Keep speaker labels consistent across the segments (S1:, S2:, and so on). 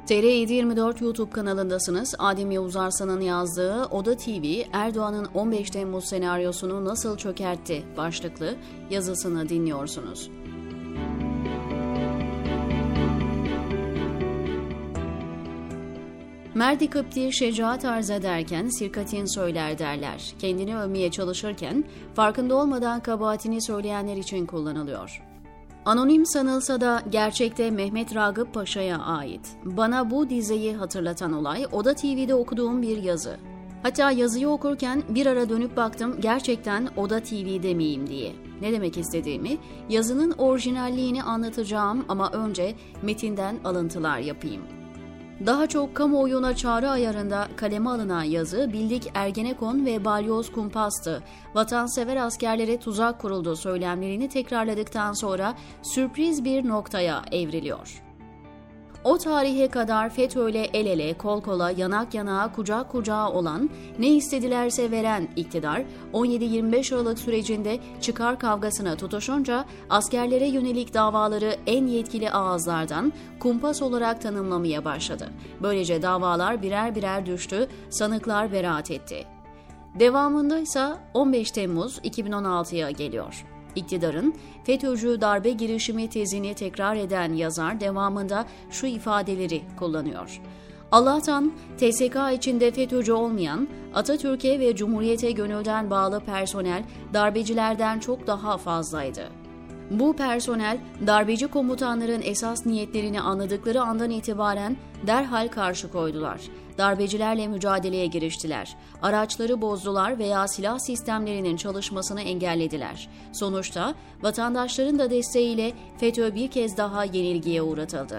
S1: TR724 YouTube kanalındasınız. Adem Yavuz Arslan'ın yazdığı Oda TV, Erdoğan'ın 15 Temmuz senaryosunu nasıl çökertti başlıklı yazısını dinliyorsunuz. Merdi Kıpti şecaat arz ederken sirkatin söyler derler. Kendini övmeye çalışırken farkında olmadan kabahatini söyleyenler için kullanılıyor. Anonim sanılsa da gerçekte Mehmet Ragıp Paşa'ya ait. Bana bu dizeyi hatırlatan olay Oda TV'de okuduğum bir yazı. Hatta yazıyı okurken bir ara dönüp baktım gerçekten Oda TV'de miyim diye. Ne demek istediğimi, yazının orijinalliğini anlatacağım ama önce metinden alıntılar yapayım. Daha çok kamuoyuna çağrı ayarında kaleme alınan yazı bildik Ergenekon ve balyoz kumpastı. Vatansever askerlere tuzak kuruldu söylemlerini tekrarladıktan sonra sürpriz bir noktaya evriliyor. O tarihe kadar FETÖ'yle el ele, kol kola, yanak yanağa, kucak kucağa olan, ne istedilerse veren iktidar, 17-25 Aralık sürecinde çıkar kavgasına tutuşunca askerlere yönelik davaları en yetkili ağızlardan kumpas olarak tanımlamaya başladı. Böylece davalar birer birer düştü, sanıklar beraat etti. Devamında ise 15 Temmuz 2016'ya geliyor. İktidarın FETÖ'cü darbe girişimi tezini tekrar eden yazar devamında şu ifadeleri kullanıyor. Allah'tan TSK içinde FETÖ'cü olmayan, Atatürk'e ve Cumhuriyet'e gönülden bağlı personel darbecilerden çok daha fazlaydı. Bu personel darbeci komutanların esas niyetlerini anladıkları andan itibaren derhal karşı koydular. Darbecilerle mücadeleye giriştiler. Araçları bozdular veya silah sistemlerinin çalışmasını engellediler. Sonuçta vatandaşların da desteğiyle FETÖ bir kez daha yenilgiye uğratıldı.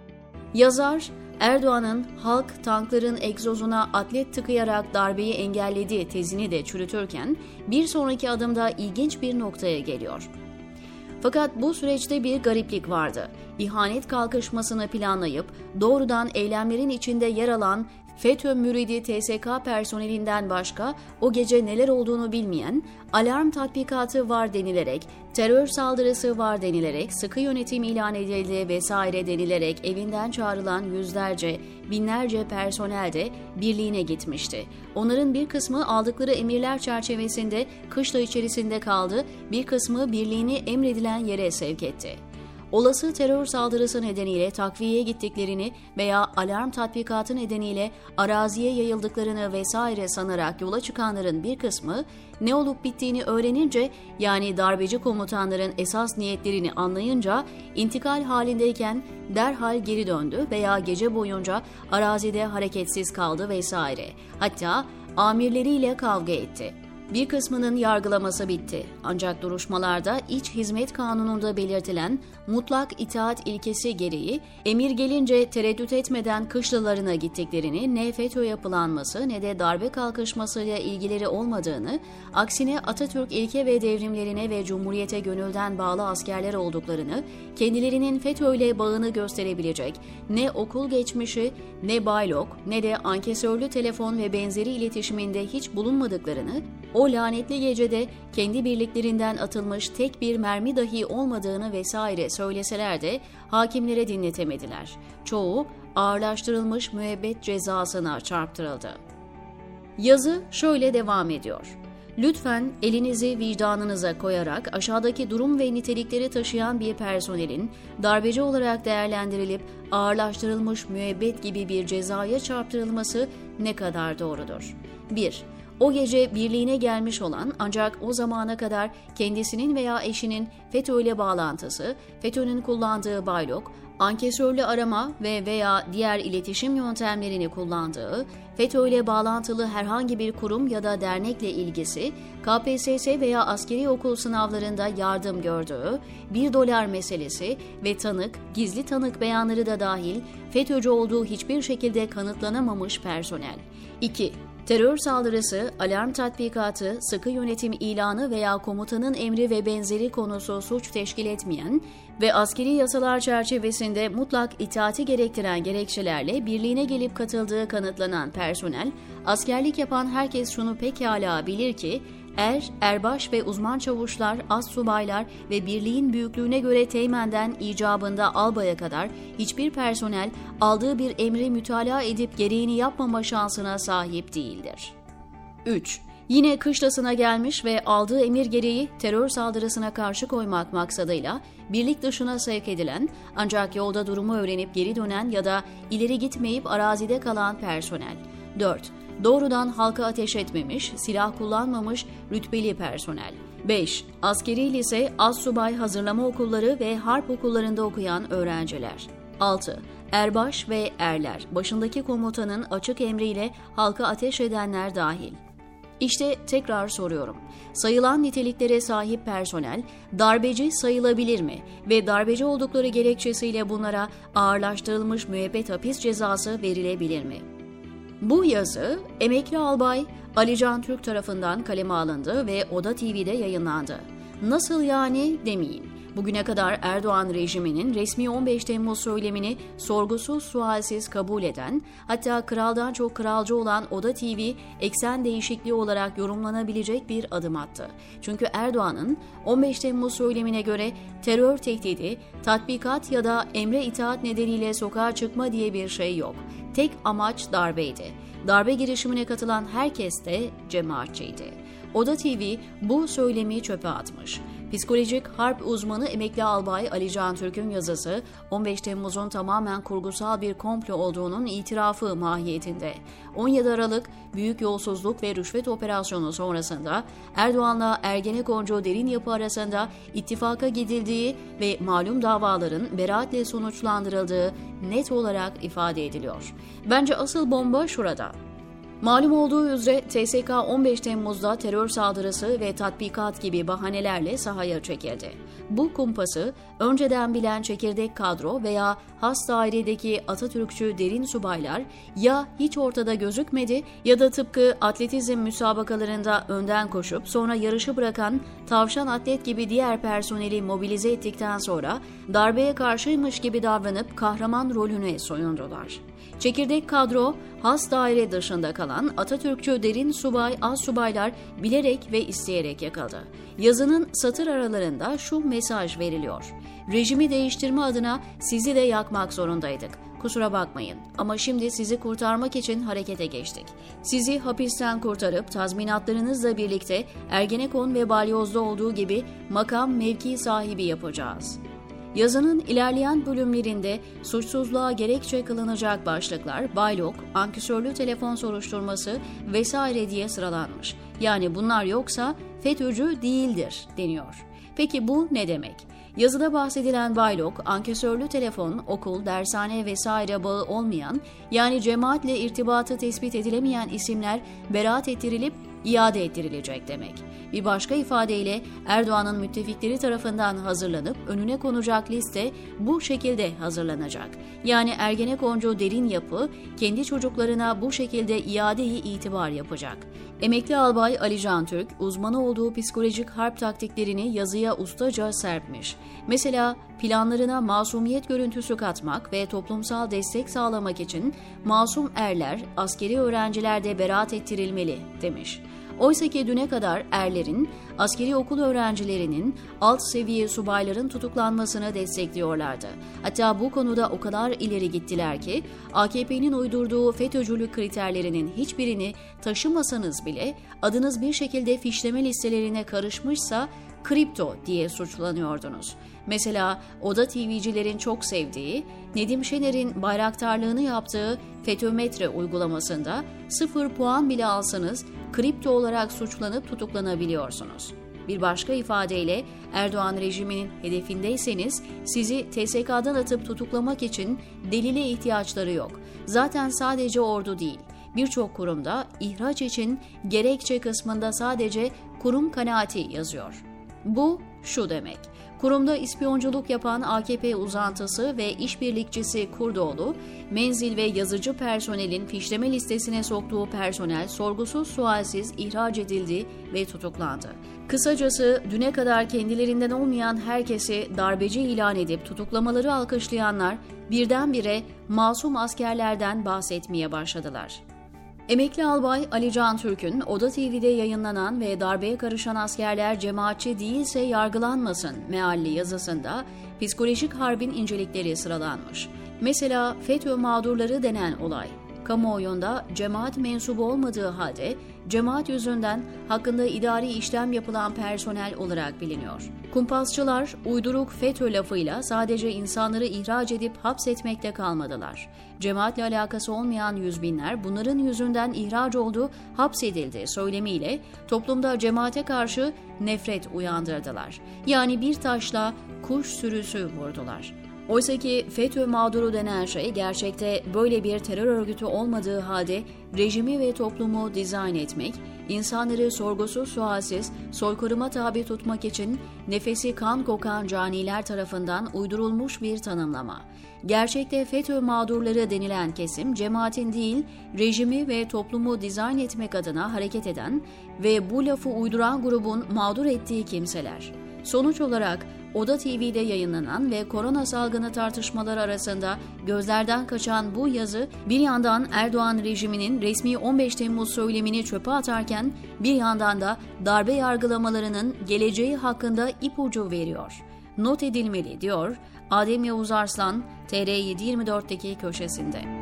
S1: Yazar, Erdoğan'ın halk tankların egzozuna atlet tıkayarak darbeyi engelledi tezini de çürütürken bir sonraki adımda ilginç bir noktaya geliyor. Fakat bu süreçte bir gariplik vardı. İhanet kalkışmasını planlayıp doğrudan eylemlerin içinde yer alan FETÖ müridi TSK personelinden başka o gece neler olduğunu bilmeyen, alarm tatbikatı var denilerek, terör saldırısı var denilerek, sıkı yönetim ilan edildi vesaire denilerek evinden çağrılan yüzlerce, binlerce personel de birliğine gitmişti. Onların bir kısmı aldıkları emirler çerçevesinde kışla içerisinde kaldı, bir kısmı birliğini emredilen yere sevk etti. Olası terör saldırısı nedeniyle takviyeye gittiklerini veya alarm tatbikatı nedeniyle araziye yayıldıklarını vesaire sanarak yola çıkanların bir kısmı ne olup bittiğini öğrenince yani darbeci komutanların esas niyetlerini anlayınca intikal halindeyken derhal geri döndü veya gece boyunca arazide hareketsiz kaldı vesaire. Hatta amirleriyle kavga etti. Bir kısmının yargılaması bitti. Ancak duruşmalarda İç Hizmet Kanunu'nda belirtilen mutlak itaat ilkesi gereği emir gelince tereddüt etmeden kışlalarına gittiklerini ne FETÖ yapılanması ne de darbe kalkışmasıyla ilgileri olmadığını, aksine Atatürk ilke ve devrimlerine ve Cumhuriyete gönülden bağlı askerler olduklarını, kendilerinin FETÖ'yle bağını gösterebilecek ne okul geçmişi, ne baylok, ne de ankesörlü telefon ve benzeri iletişiminde hiç bulunmadıklarını, o lanetli gecede kendi birliklerinden atılmış tek bir mermi dahi olmadığını vesaire söyleseler de hakimlere dinletemediler. Çoğu ağırlaştırılmış müebbet cezasına çarptırıldı. Yazı şöyle devam ediyor. Lütfen elinizi vicdanınıza koyarak aşağıdaki durum ve nitelikleri taşıyan bir personelin darbeci olarak değerlendirilip ağırlaştırılmış müebbet gibi bir cezaya çarptırılması ne kadar doğrudur? 1. O gece birliğine gelmiş olan ancak o zamana kadar kendisinin veya eşinin FETÖ ile bağlantısı, FETÖ'nün kullandığı baylok, ankesörlü arama ve veya diğer iletişim yöntemlerini kullandığı, FETÖ ile bağlantılı herhangi bir kurum ya da dernekle ilgisi, KPSS veya askeri okul sınavlarında yardım gördüğü, $1 meselesi ve tanık, gizli tanık beyanları da dahil FETÖ'cü olduğu hiçbir şekilde kanıtlanamamış personel. 2. Terör saldırısı, alarm tatbikatı, sıkı yönetim ilanı veya komutanın emri ve benzeri konusu suç teşkil etmeyen ve askeri yasalar çerçevesinde mutlak itaati gerektiren gerekçelerle birliğine gelip katıldığı kanıtlanan personel, askerlik yapan herkes şunu pekala bilir ki, erbaş ve uzman çavuşlar, astsubaylar ve birliğin büyüklüğüne göre teğmenden icabında albaya kadar hiçbir personel aldığı bir emri mütalaa edip gereğini yapmama şansına sahip değildir. 3. Yine kışlasına gelmiş ve aldığı emir gereği terör saldırısına karşı koymak maksadıyla birlik dışına sevk edilen ancak yolda durumu öğrenip geri dönen ya da ileri gitmeyip arazide kalan personel. 4. Doğrudan halka ateş etmemiş, silah kullanmamış rütbeli personel. 5. Askeri lise, astsubay hazırlama okulları ve harp okullarında okuyan öğrenciler. 6. Erbaş ve erler, başındaki komutanın açık emriyle halka ateş edenler dahil. İşte tekrar soruyorum. Sayılan niteliklere sahip personel darbeci sayılabilir mi ve darbeci oldukları gerekçesiyle bunlara ağırlaştırılmış müebbet hapis cezası verilebilir mi? Bu yazı emekli albay Ali Can Türk tarafından kaleme alındı ve Oda TV'de yayınlandı. Nasıl yani demeyin. Bugüne kadar Erdoğan rejiminin resmi 15 Temmuz söylemini sorgusuz sualsiz kabul eden, hatta kraldan çok kralcı olan Oda TV eksen değişikliği olarak yorumlanabilecek bir adım attı. Çünkü Erdoğan'ın 15 Temmuz söylemine göre terör tehdidi, tatbikat ya da emre itaat nedeniyle sokağa çıkma diye bir şey yok. Tek amaç darbeydi. Darbe girişimine katılan herkes de cemaatçiydi. Oda TV bu söylemi çöpe atmış. Psikolojik harp uzmanı emekli albay Ali Can Türk'ün yazısı 15 Temmuz'un tamamen kurgusal bir komplo olduğunun itirafı mahiyetinde. 17 Aralık büyük yolsuzluk ve rüşvet operasyonu sonrasında Erdoğan'la Ergenekoncu derin yapı arasında ittifaka gidildiği ve malum davaların beraatle sonuçlandırıldığı net olarak ifade ediliyor. Bence asıl bomba şurada. Malum olduğu üzere TSK 15 Temmuz'da terör saldırısı ve tatbikat gibi bahanelerle sahaya çekildi. Bu kumpası önceden bilen çekirdek kadro veya has dairedeki Atatürkçü derin subaylar ya hiç ortada gözükmedi ya da tıpkı atletizm müsabakalarında önden koşup sonra yarışı bırakan tavşan atlet gibi diğer personeli mobilize ettikten sonra darbeye karşıymış gibi davranıp kahraman rolüne soyundular. Çekirdek kadro, has daire dışında kalan Atatürkçü derin subay, astsubaylar bilerek ve isteyerek yakıldı. Yazının satır aralarında şu mesaj veriliyor. Rejimi değiştirme adına sizi de yakmak zorundaydık. Kusura bakmayın ama şimdi sizi kurtarmak için harekete geçtik. Sizi hapisten kurtarıp tazminatlarınızla birlikte Ergenekon ve Balyoz'da olduğu gibi makam mevki sahibi yapacağız. Yazının ilerleyen bölümlerinde suçsuzluğa gerekçe kılınacak başlıklar, baylok, ankesörlü telefon soruşturması vesaire diye sıralanmış. Yani bunlar yoksa FETÖ'cü değildir deniyor. Peki bu ne demek? Yazıda bahsedilen baylok, ankesörlü telefon, okul, dershane vesaire bağı olmayan, yani cemaatle irtibatı tespit edilemeyen isimler beraat ettirilip iade ettirilecek demek. Bir başka ifadeyle Erdoğan'ın müttefikleri tarafından hazırlanıp önüne konacak liste bu şekilde hazırlanacak. Yani Ergenekoncu derin yapı kendi çocuklarına bu şekilde iade-i itibar yapacak. Emekli albay Ali Can Türk, uzmanı olduğu psikolojik harp taktiklerini yazıya ustaca serpmiş. Mesela planlarına masumiyet görüntüsü katmak ve toplumsal destek sağlamak için masum erler, askeri öğrenciler de beraat ettirilmeli demiş. Oysaki düne kadar erlerin, askeri okul öğrencilerinin, alt seviye subayların tutuklanmasını destekliyorlardı. Hatta bu konuda o kadar ileri gittiler ki AKP'nin uydurduğu FETÖ'cülük kriterlerinin hiçbirini taşımasanız bile adınız bir şekilde fişleme listelerine karışmışsa kripto diye suçlanıyordunuz. Mesela Oda TV'cilerin çok sevdiği, Nedim Şener'in bayraktarlığını yaptığı FETÖmetre uygulamasında 0 puan bile alsanız kripto olarak suçlanıp tutuklanabiliyorsunuz. Bir başka ifadeyle Erdoğan rejiminin hedefindeyseniz sizi TSK'dan atıp tutuklamak için delile ihtiyaçları yok. Zaten sadece ordu değil, birçok kurumda ihraç için gerekçe kısmında sadece kurum kanaati yazıyor. Bu şu demek: kurumda ispiyonculuk yapan AKP uzantısı ve işbirlikçisi Kurdoğlu, menzil ve yazıcı personelin fişleme listesine soktuğu personel sorgusuz sualsiz ihraç edildi ve tutuklandı. Kısacası düne kadar kendilerinden olmayan herkesi darbeci ilan edip tutuklamaları alkışlayanlar birdenbire masum askerlerden bahsetmeye başladılar. Emekli albay Ali Can Türk'ün Oda TV'de yayınlanan ve darbeye karışan askerler cemaatçi değilse yargılanmasın mealli yazısında psikolojik harbin incelikleri sıralanmış. Mesela FETÖ mağdurları denen olay, kamuoyunda cemaat mensubu olmadığı halde cemaat yüzünden hakkında idari işlem yapılan personel olarak biliniyor. Kumpasçılar uyduruk FETÖ lafıyla sadece insanları ihraç edip hapsetmekte kalmadılar. Cemaatle alakası olmayan yüz binler bunların yüzünden ihraç oldu, hapsedildi söylemiyle toplumda cemaate karşı nefret uyandırdılar. Yani bir taşla kuş sürüsü vurdular. Oysaki FETÖ mağduru denen şey gerçekte böyle bir terör örgütü olmadığı halde rejimi ve toplumu dizayn etmek, insanları sorgusuz sualsiz soykırıma tabi tutmak için nefesi kan kokan caniler tarafından uydurulmuş bir tanımlama. Gerçekte FETÖ mağdurları denilen kesim cemaatin değil, rejimi ve toplumu dizayn etmek adına hareket eden ve bu lafı uyduran grubun mağdur ettiği kimseler. Sonuç olarak Oda TV'de yayınlanan ve korona salgını tartışmaları arasında gözlerden kaçan bu yazı bir yandan Erdoğan rejiminin resmi 15 Temmuz söylemini çöpe atarken bir yandan da darbe yargılamalarının geleceği hakkında ipucu veriyor. Not edilmeli diyor Adem Yavuz Arslan TR724'deki köşesinde.